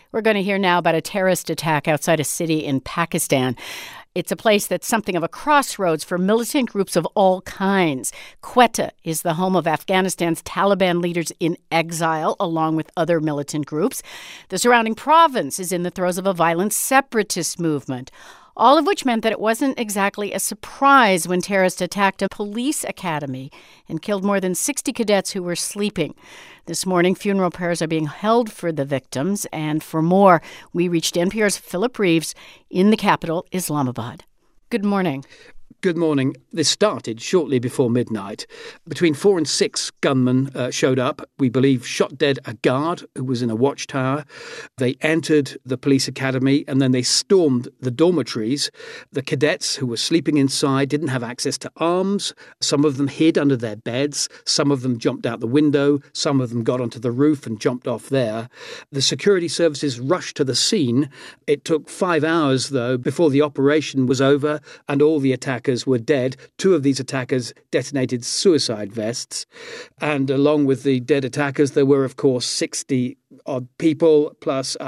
We're going to hear now about a terrorist attack outside a city in Pakistan. It's a place that's something of a crossroads for militant groups of all kinds. Quetta is the home of Afghanistan's Taliban leaders in exile, along with other militant groups. The surrounding province is in the throes of a violent separatist movement. All of which meant that it wasn't exactly a surprise when terrorists attacked a police academy and killed more than 60 cadets who were sleeping. This morning, funeral prayers are being held for the victims. And for more, we reached NPR's Philip Reeves in the capital, Islamabad. Good morning. Good morning. This started shortly before midnight. Between 4 and 6 gunmen showed up, we believe shot dead a guard who was in a watchtower. They entered the police academy and then they stormed the dormitories. The cadets who were sleeping inside didn't have access to arms. Some of them hid under their beds. Some of them jumped out the window. Some of them got onto the roof and jumped off there. The security services rushed to the scene. It took 5 hours, though, before the operation was over and all the attackers were dead. 2 of these attackers detonated suicide vests. And along with the dead attackers, there were, of course, 60-odd people, plus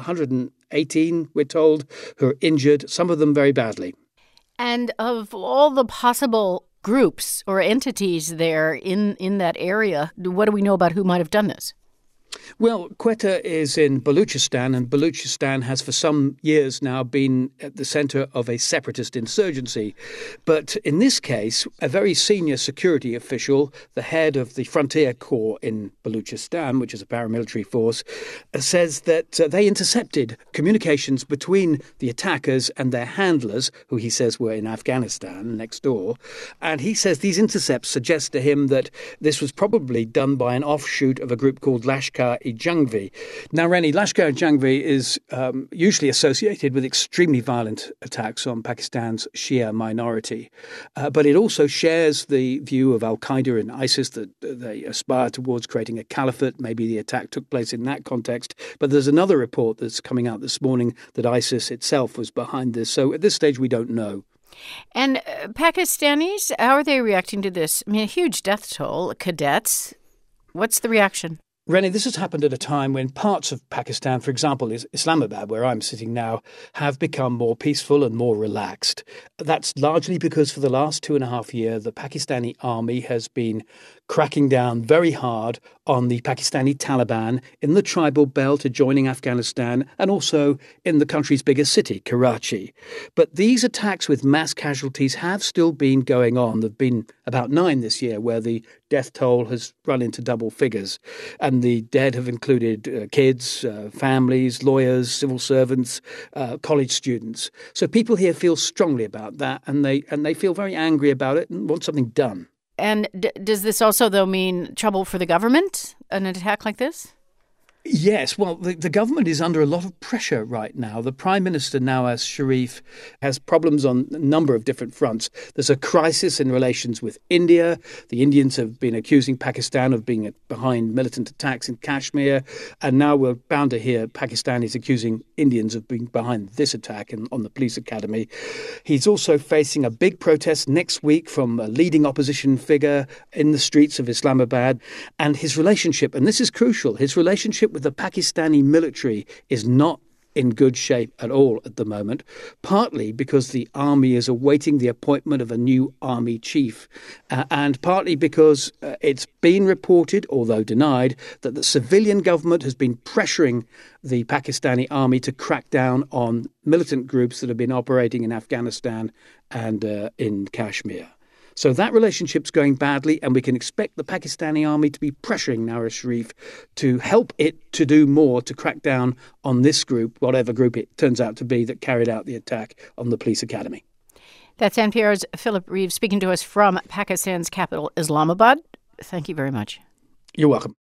118, we're told, who are injured, some of them very badly. And of all the possible groups or entities there in that area, what do we know about who might have done this? Well, Quetta is in Baluchistan, and Baluchistan has for some years now been at the centre of a separatist insurgency. But in this case, a very senior security official, the head of the Frontier Corps in Baluchistan, which is a paramilitary force, says that they intercepted communications between the attackers and their handlers, who he says were in Afghanistan next door. And he says these intercepts suggest to him that this was probably done by an offshoot of a group called Lashkar-e-Jhangvi. Now, Rennie, Lashkar-e-Jhangvi is usually associated with extremely violent attacks on Pakistan's Shia minority. But it also shares the view of Al-Qaeda and ISIS that they aspire towards creating a caliphate. Maybe the attack took place in that context. But there's another report that's coming out this morning that ISIS itself was behind this. So at this stage, we don't know. And Pakistanis, how are they reacting to this? I mean, a huge death toll, cadets. What's the reaction? Rennie, this has happened at a time when parts of Pakistan, for example, Islamabad, where I'm sitting now, have become more peaceful and more relaxed. That's largely because for the last 2.5 years, the Pakistani army has been cracking down very hard on the Pakistani Taliban in the tribal belt adjoining Afghanistan and also in the country's biggest city, Karachi. But these attacks with mass casualties have still been going on. There have been about 9 this year where the death toll has run into double figures. And the dead have included kids, families, lawyers, civil servants, college students. So people here feel strongly about that and they feel very angry about it and want something done. And does this also, though, mean trouble for the government, an attack like this? Yes, well, the government is under a lot of pressure right now. The Prime Minister, Nawaz Sharif, has problems on a number of different fronts. There's a crisis in relations with India. The Indians have been accusing Pakistan of being behind militant attacks in Kashmir. And now we're bound to hear Pakistanis accusing Indians of being behind this attack on the police academy. He's also facing a big protest next week from a leading opposition figure in the streets of Islamabad. And his relationship, and this is crucial, his relationship with the Pakistani military is not in good shape at all at the moment, partly because the army is awaiting the appointment of a new army chief, and partly because it's been reported, although denied, that the civilian government has been pressuring the Pakistani army to crack down on militant groups that have been operating in Afghanistan and in Kashmir. So that relationship's going badly, and we can expect the Pakistani army to be pressuring Nawaz Sharif to help it to do more to crack down on this group, whatever group it turns out to be that carried out the attack on the police academy. That's NPR's Philip Reeves speaking to us from Pakistan's capital, Islamabad. Thank you very much. You're welcome.